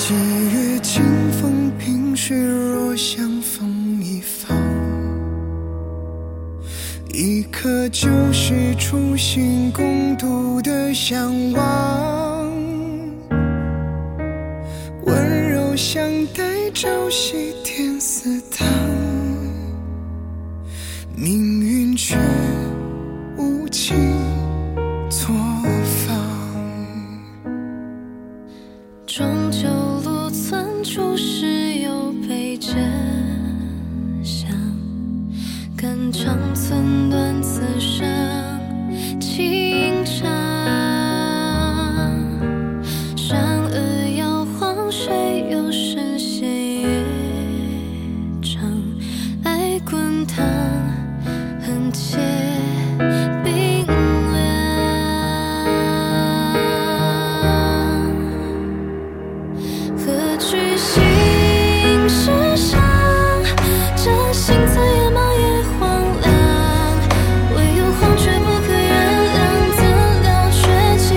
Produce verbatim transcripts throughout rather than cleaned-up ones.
几月清风平雪，若相逢一方，一颗就是初心共度的向往，温柔相待，朝夕添丝汤，命运却无情错放。 终究路寸处时有悲真相，肝肠寸断此生情长。山河摇晃，水有深陷月长，爱滚烫，恨切冰凉。何惧心事上，这心字也茫也荒凉，唯有黄却不可原谅，怎料却既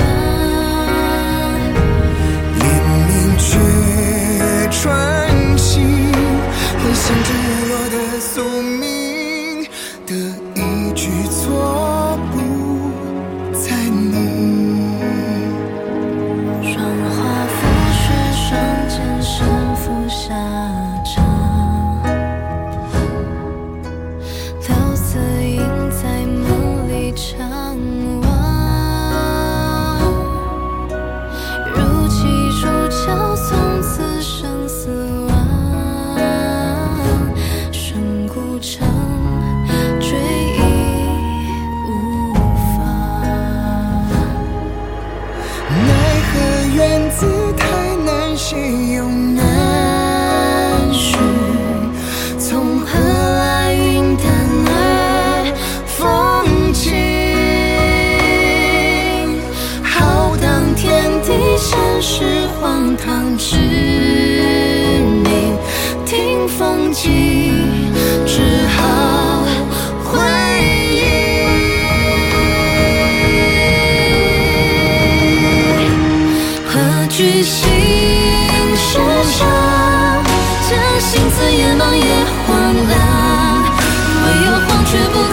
往。 黎明却传情，很像这日落的宿命的一句错不在你。 霜花覆雪，双剑身负下场，留色影在梦里长望。如期出鞘，从此生死忘，深谷长，追忆无妨。 奈何缘字太难写，又难续，从何来云淡而风轻？浩荡天地，现实荒唐之名，听风景，只好回忆。何惧心事长，这心字也茫也荒凉，唯有黄却不